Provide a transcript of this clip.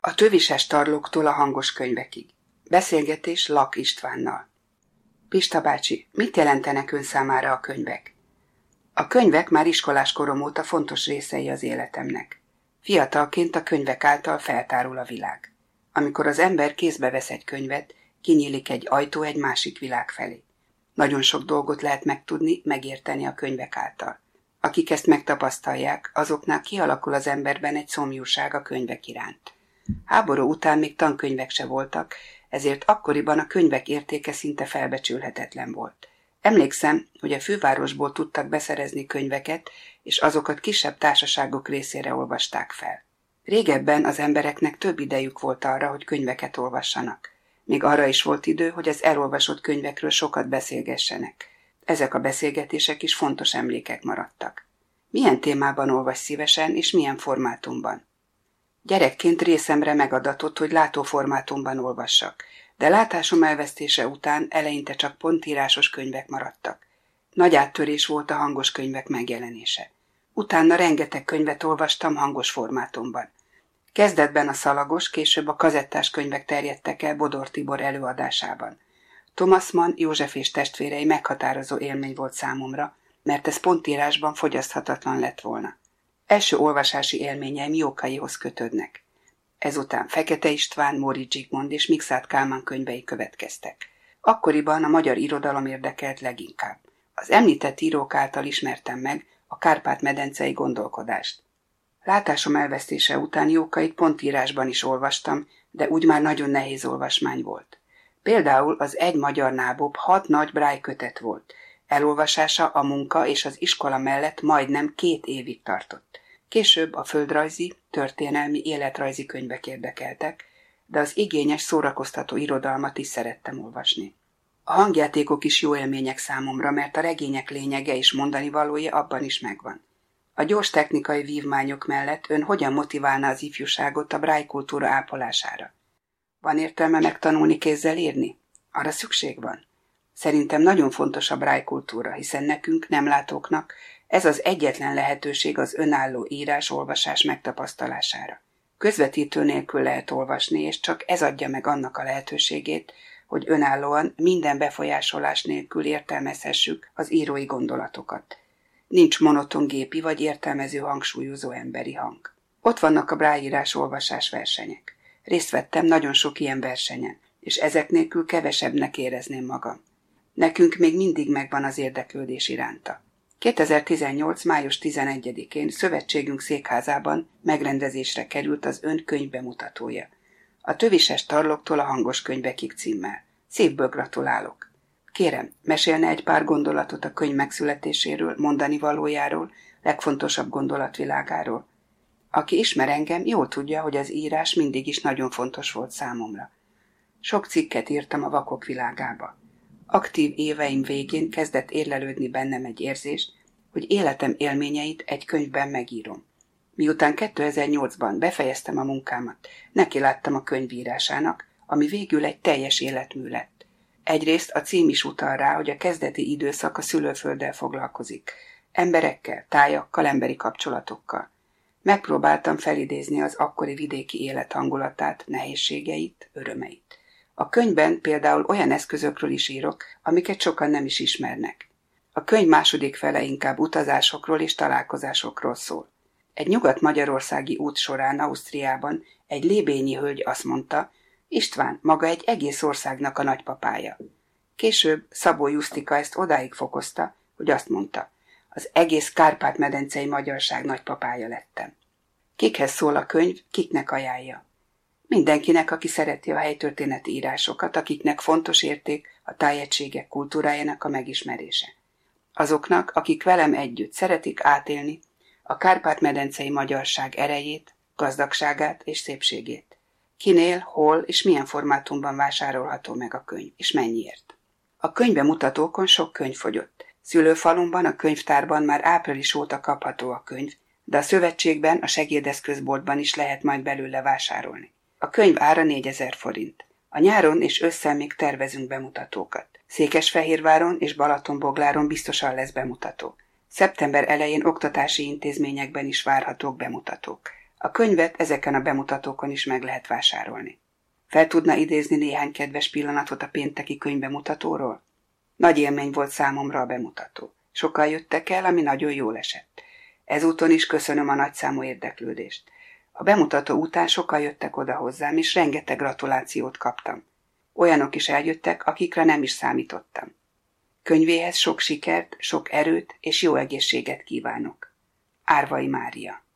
A tövises tarlóktól a hangos könyvekig. Beszélgetés Lak Istvánnal. Pista bácsi, mit jelentenek ön számára a könyvek? A könyvek már iskolás korom óta fontos részei az életemnek. Fiatalként a könyvek által feltárul a világ. Amikor az ember kézbe vesz egy könyvet, kinyílik egy ajtó egy másik világ felé. Nagyon sok dolgot lehet megtudni, megérteni a könyvek által. Akik ezt megtapasztalják, azoknál kialakul az emberben egy szomjúság a könyvek iránt. Háború után még tankönyvek se voltak, ezért akkoriban a könyvek értéke szinte felbecsülhetetlen volt. Emlékszem, hogy a fővárosból tudtak beszerezni könyveket, és azokat kisebb társaságok részére olvasták fel. Régebben az embereknek több idejük volt arra, hogy könyveket olvassanak. Még arra is volt idő, hogy az elolvasott könyvekről sokat beszélgessenek. Ezek a beszélgetések is fontos emlékek maradtak. Milyen témában olvas szívesen, és milyen formátumban? Gyerekként részemre megadatott, hogy látóformátumban olvassak, de látásom elvesztése után eleinte csak pontírásos könyvek maradtak. Nagy áttörés volt a hangos könyvek megjelenése. Utána rengeteg könyvet olvastam hangos formátumban. Kezdetben a szalagos, később a kazettás könyvek terjedtek el Bodor Tibor előadásában. Thomas Mann, József és testvérei meghatározó élmény volt számomra, mert ez pontírásban fogyaszthatatlan lett volna. Első olvasási élményeim Jókaihoz kötődnek. Ezután Fekete István, Móricz Zsigmond és Mikszáth Kálmán könyvei következtek. Akkoriban a magyar irodalom érdekelt leginkább. Az említett írók által ismertem meg a Kárpát-medencei gondolkodást. Látásom elvesztése után Jókait pontírásban is olvastam, de úgy már nagyon nehéz olvasmány volt. Például az Egy magyar nábob 6 nagy Braille kötet volt. Elolvasása a munka és az iskola mellett majdnem 2 évig tartott. Később a földrajzi, történelmi, életrajzi könyvek érdekeltek, de az igényes, szórakoztató irodalmat is szerettem olvasni. A hangjátékok is jó élmények számomra, mert a regények lényege és mondanivalója abban is megvan. A gyors technikai vívmányok mellett ön hogyan motiválna az ifjúságot a Braille kultúra ápolására? Van értelme megtanulni kézzel írni? Arra szükség van. Szerintem nagyon fontos a Braille kultúra, hiszen nekünk, nem látóknak, ez az egyetlen lehetőség az önálló írás-olvasás megtapasztalására. Közvetítő nélkül lehet olvasni, és csak ez adja meg annak a lehetőségét, hogy önállóan, minden befolyásolás nélkül értelmezhessük az írói gondolatokat. Nincs monoton gépi vagy értelmező hangsúlyozó emberi hang. Ott vannak a Braille írás-olvasás versenyek. Részt vettem nagyon sok ilyen versenyen, és ezek nélkül kevesebbnek érezném magam. Nekünk még mindig megvan az érdeklődés iránta. 2018. május 11-én szövetségünk székházában megrendezésre került az ön könyvbemutatója. A tövises tarlóktól a hangos könyvekig címmel. Szívből gratulálok. Kérem, mesélne egy pár gondolatot a könyv megszületéséről, mondani valójáról, legfontosabb gondolatvilágáról. Aki ismer engem, jól tudja, hogy az írás mindig is nagyon fontos volt számomra. Sok cikket írtam a vakok világába. Aktív éveim végén kezdett érlelődni bennem egy érzés, hogy életem élményeit egy könyvben megírom. Miután 2008-ban befejeztem a munkámat, nekiláttam a könyvírásának, ami végül egy teljes életmű lett. Egyrészt a cím is utal rá, hogy a kezdeti időszak a szülőfölddel foglalkozik. Emberekkel, tájakkal, emberi kapcsolatokkal. Megpróbáltam felidézni az akkori vidéki élet hangulatát, nehézségeit, örömeit. A könyvben például olyan eszközökről is írok, amiket sokan nem is ismernek. A könyv második fele inkább utazásokról és találkozásokról szól. Egy nyugat-magyarországi út során Ausztriában egy lébényi hölgy azt mondta, István maga egy egész országnak a nagypapája. Később Szabó Jusztika ezt odáig fokozta, hogy azt mondta, az egész Kárpát-medencei magyarság nagypapája lettem. Kikhez szól a könyv, kiknek ajánlja? Mindenkinek, aki szereti a helytörténeti írásokat, akiknek fontos érték a tájegységek kultúrájának a megismerése. Azoknak, akik velem együtt szeretik átélni a Kárpát-medencei magyarság erejét, gazdagságát és szépségét. Kinél, hol és milyen formátumban vásárolható meg a könyv, és mennyiért. A könyvbemutatókon sok könyv fogyott. Szülőfalumban, a könyvtárban már április óta kapható a könyv, de a szövetségben, a segédeszközboltban is lehet majd belőle vásárolni. A könyv ára 4000 forint. A nyáron és ősszel még tervezünk bemutatókat. Székesfehérváron és Balatonbogláron biztosan lesz bemutató. Szeptember elején oktatási intézményekben is várhatók bemutatók. A könyvet ezeken a bemutatókon is meg lehet vásárolni. Fel tudna idézni néhány kedves pillanatot a pénteki könyvbemutatóról? Nagy élmény volt számomra a bemutató. Sokan jöttek el, ami nagyon jól esett. Ezúton is köszönöm a nagyszámú érdeklődést. A bemutató után sokan jöttek oda hozzám, és rengeteg gratulációt kaptam. Olyanok is eljöttek, akikre nem is számítottam. Könyvéhez sok sikert, sok erőt és jó egészséget kívánok. Árvai Mária.